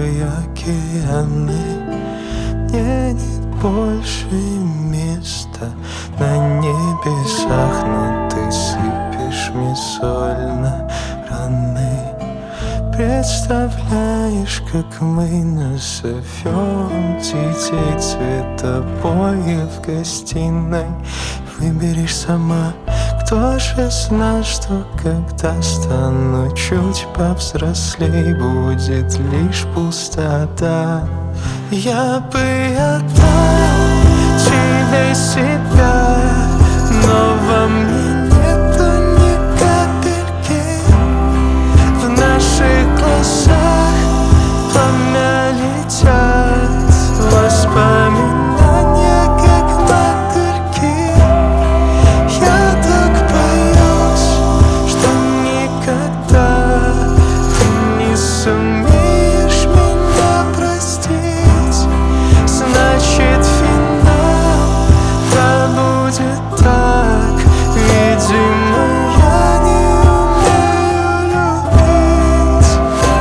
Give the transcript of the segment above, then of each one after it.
твой океаны. Мне нет больше места на небесах, но ты сыпешь мне соль на раны. Представляешь, как мы назовем детей цветобоев в гостиной? Выберешь сама. Кто же знал, что когда стану чуть повзрослей, будет лишь пустота? Я бы отдал тебе себя, но во мне нету ни капельки. В наших глазах пламя летят воспоминания, как мотыльки. Я так боюсь, что никогда ты не сумеешь меня простить. Значит, финал да будет так. Видимо, я не умею любить.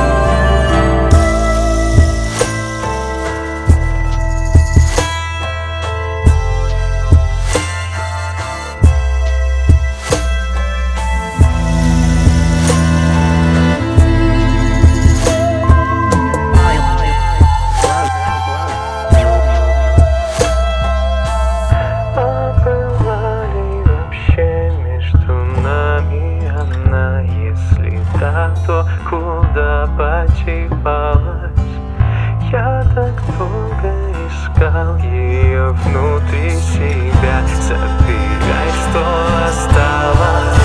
А была ли вообще между нами она? Если да, то куда подевалась? Я так долго искал ее внутри себя. Забирай, что осталось.